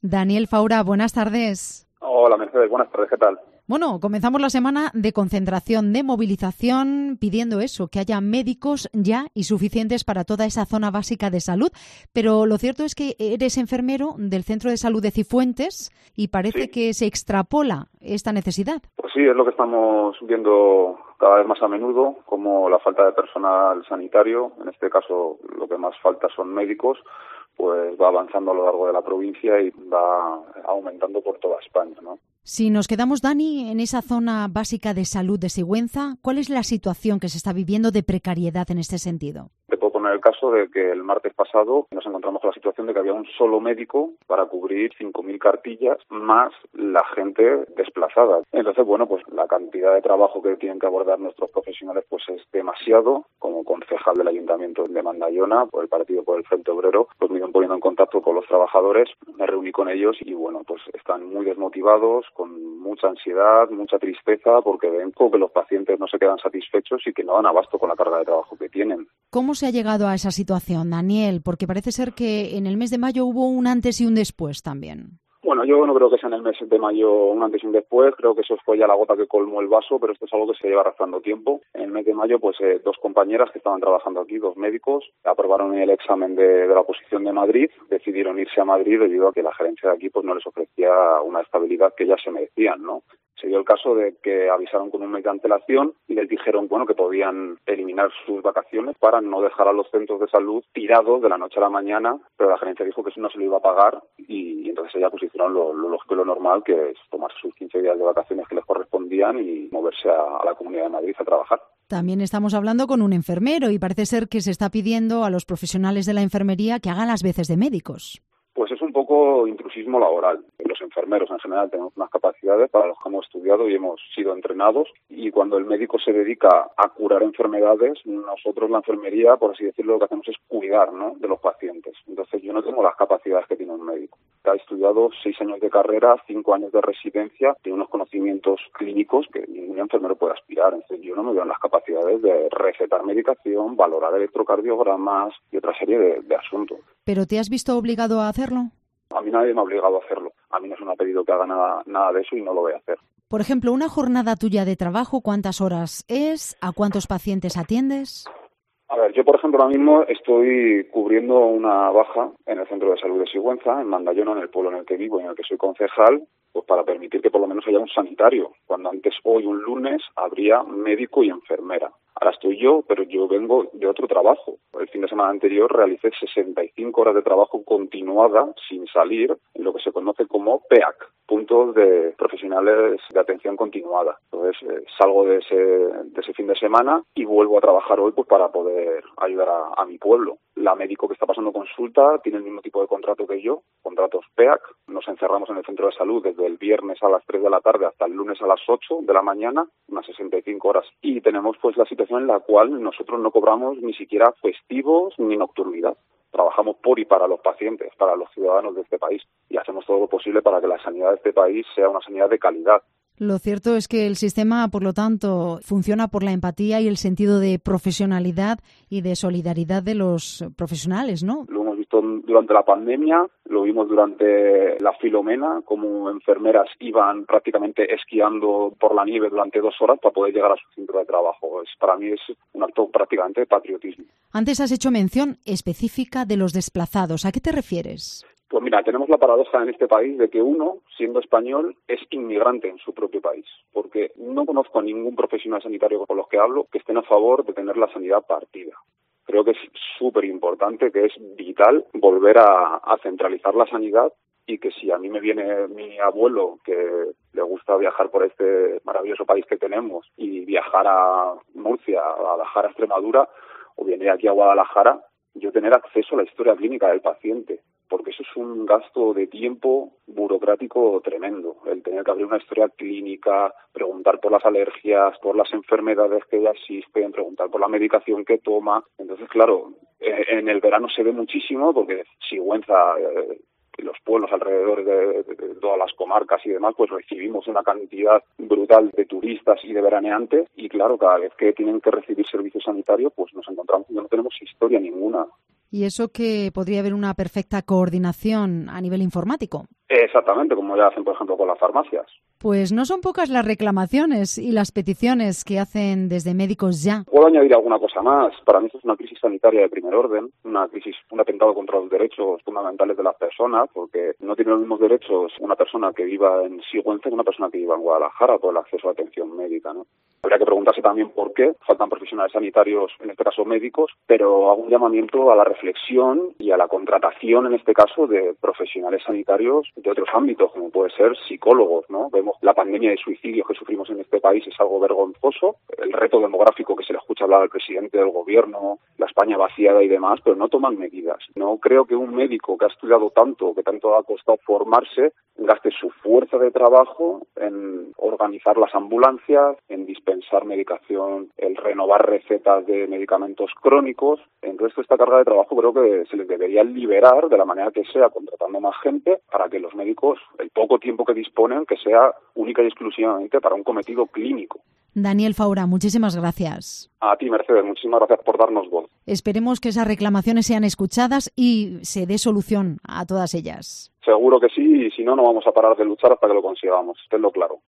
Daniel Faura, buenas tardes. Hola, Mercedes, buenas tardes, ¿qué tal? Bueno, comenzamos la semana de concentración, de movilización, pidiendo eso, que haya médicos ya y suficientes para toda esa zona básica de salud. Pero lo cierto es que eres enfermero del Centro de Salud de Cifuentes y parece que se extrapola esta necesidad. Pues sí, es lo que estamos viendo cada vez más a menudo, como la falta de personal sanitario, en este caso lo que más falta son médicos, pues va avanzando a lo largo de la provincia y va aumentando por toda España, ¿no? Si nos quedamos, Dani, en esa zona básica de salud de Sigüenza, ¿cuál es la situación que se está viviendo de precariedad en este sentido? Te puedo poner el caso de que el martes pasado nos encontramos con la situación de que había un solo médico para cubrir 5.000 cartillas más la gente desplazada. Entonces, bueno, pues la cantidad de trabajo que tienen que abordar nuestros profesionales pues es demasiado. Como concejal del Ayuntamiento de Mandallona, por el Partido por el Frente Obrero, pues me iban poniendo en contacto con los trabajadores, me reuní con ellos y bueno, pues están muy desmotivados, con mucha ansiedad, mucha tristeza, porque ven que los pacientes no se quedan satisfechos y que no dan abasto con la carga de trabajo que tienen. ¿Cómo se ha llegado a esa situación, Daniel? Porque parece ser que en el mes de mayo hubo un antes y un después también. Bueno, yo no creo que sea en el mes de mayo un antes y un después, creo que eso fue ya la gota que colmó el vaso, pero esto es algo que se lleva arrastrando tiempo. En el mes de mayo, pues dos compañeras que estaban trabajando aquí, dos médicos, aprobaron el examen de la oposición de Madrid, decidieron irse a Madrid debido a que la gerencia de aquí pues no les ofrecía una estabilidad que ya se merecían, ¿no? Se dio el caso de que avisaron con un mes de antelación y les dijeron, bueno, que podían eliminar sus vacaciones para no dejar a los centros de salud tirados de la noche a la mañana, pero la gerencia dijo que eso no se lo iba a pagar y entonces ella pues hicieron lo lógico y lo normal, que es tomarse sus 15 días de vacaciones que les correspondían y moverse a la Comunidad de Madrid a trabajar. También estamos hablando con un enfermero y parece ser que se está pidiendo a los profesionales de la enfermería que hagan las veces de médicos. Pues es un poco intrusismo laboral. Los enfermeros en general tenemos unas capacidades para los que hemos estudiado y hemos sido entrenados, y cuando el médico se dedica a curar enfermedades, nosotros la enfermería, por así decirlo, lo que hacemos es cuidar, ¿no?, de los pacientes. Entonces yo no tengo las capacidades que tiene un médico. Ha estudiado 6 años de carrera, 5 años de residencia, tiene unos conocimientos clínicos que ningún enfermero puede aspirar. Entonces yo no me veo en las capacidades de recetar medicación, valorar electrocardiogramas y otra serie de asuntos. ¿Pero te has visto obligado a hacerlo? A mí nadie me ha obligado a hacerlo. A mí no se me ha pedido que haga nada de eso y no lo voy a hacer. Por ejemplo, una jornada tuya de trabajo, ¿cuántas horas es? ¿A cuántos pacientes atiendes? A ver, yo por ejemplo ahora mismo estoy cubriendo una baja en el Centro de Salud de Sigüenza, en Mandallona, en el pueblo en el que vivo y en el que soy concejal, pues para permitir que por lo menos haya un sanitario. Cuando antes, hoy un lunes, habría médico y enfermera. Ahora estoy yo, pero yo vengo de otro trabajo. El fin de semana anterior realicé 65 horas de trabajo continuada, sin salir, en lo que se conoce como PEAC, puntos de profesionales de atención continuada. Entonces salgo de ese fin de semana y vuelvo a trabajar hoy pues para poder ayudar a mi pueblo. La médico que está pasando consulta tiene el mismo tipo de contrato que yo, contratos PEAC. Nos encerramos en el centro de salud desde el viernes a las 3 de la tarde hasta el lunes a las 8 de la mañana, unas 65 horas. Y tenemos pues la situación en la cual nosotros no cobramos ni siquiera festivos ni nocturnidad. Trabajamos por y para los pacientes, para los ciudadanos de este país, y hacemos todo lo posible para que la sanidad de este país sea una sanidad de calidad. Lo cierto es que el sistema, por lo tanto, funciona por la empatía y el sentido de profesionalidad y de solidaridad de los profesionales, ¿no? Lo hemos visto durante la pandemia, lo vimos durante la Filomena, como enfermeras iban prácticamente esquiando por la nieve durante 2 horas para poder llegar a su centro de trabajo. Para mí es un acto prácticamente de patriotismo. Antes has hecho mención específica de los desplazados. ¿A qué te refieres? Pues mira, tenemos la paradoja en este país de que uno, siendo español, es inmigrante en su propio país, porque no conozco a ningún profesional sanitario con los que hablo que estén a favor de tener la sanidad partida. Creo que es súper importante, que es vital volver a centralizar la sanidad, y que si a mí me viene mi abuelo, que le gusta viajar por este maravilloso país que tenemos, y viajar a Murcia, a viajar a Extremadura, o viene aquí a Guadalajara, yo tener acceso a la historia clínica del paciente, porque eso es un gasto de tiempo burocrático tremendo, el tener que abrir una historia clínica, preguntar por las alergias, por las enfermedades que ya existen, preguntar por la medicación que toma. Entonces, claro, en el verano se ve muchísimo, porque Sigüenza, los pueblos alrededor de todas las comarcas y demás, pues recibimos una cantidad brutal de turistas y de veraneantes, y claro, cada vez que tienen que recibir servicio sanitario, pues nos encontramos que no tenemos historia ninguna. Y eso que podría haber una perfecta coordinación a nivel informático. Exactamente, como ya hacen, por ejemplo, con las farmacias. Pues no son pocas las reclamaciones y las peticiones que hacen desde Médicos Ya. Puedo añadir alguna cosa más. Para mí esto es una crisis sanitaria de primer orden, una crisis, un atentado contra los derechos fundamentales de las personas, porque no tiene los mismos derechos una persona que viva en Sigüenza que una persona que viva en Guadalajara por el acceso a atención médica, ¿no? Habría que preguntarse también por qué faltan profesionales sanitarios, en este caso médicos, pero hago un llamamiento a la reflexión y a la contratación, en este caso, de profesionales sanitarios de otros ámbitos, como puede ser psicólogos, ¿no? Vemos la pandemia de suicidios que sufrimos en este país es algo vergonzoso, el reto demográfico que se le escucha hablar al presidente del gobierno, la España vaciada y demás, pero no toman medidas. No creo que un médico que ha estudiado tanto, que tanto ha costado formarse, gaste su fuerza de trabajo en organizar las ambulancias, en dispensar medicación, en renovar recetas de medicamentos crónicos. Entonces, esta carga de trabajo creo que se les debería liberar de la manera que sea, contratando más gente, para que los médicos, el poco tiempo que disponen, que sea única y exclusivamente para un cometido clínico. Daniel Faura, muchísimas gracias. A ti, Mercedes, muchísimas gracias por darnos voz. Esperemos que esas reclamaciones sean escuchadas y se dé solución a todas ellas. Seguro que sí, y si no, no vamos a parar de luchar hasta que lo consigamos, tenlo claro.